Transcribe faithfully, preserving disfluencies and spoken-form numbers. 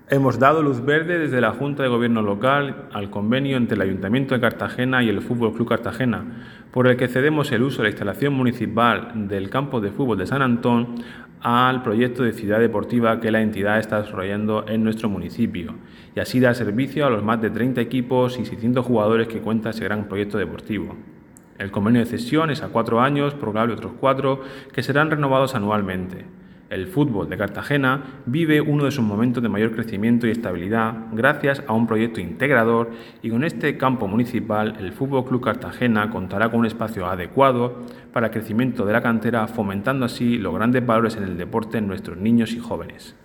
Hemos dado luz verde desde la Junta de Gobierno local al convenio entre el Ayuntamiento de Cartagena y el Fútbol Club Cartagena, por el que cedemos el uso de la instalación municipal del campo de fútbol de San Antón al proyecto de ciudad deportiva que la entidad está desarrollando en nuestro municipio, y así dar servicio a los más de treinta equipos y seiscientos jugadores que cuenta ese gran proyecto deportivo. El convenio de cesión es a cuatro años, prorrogable otros cuatro, que serán renovados anualmente. El fútbol de Cartagena vive uno de sus momentos de mayor crecimiento y estabilidad gracias a un proyecto integrador, y con este campo municipal el Fútbol Club Cartagena contará con un espacio adecuado para el crecimiento de la cantera, fomentando así los grandes valores en el deporte en nuestros niños y jóvenes.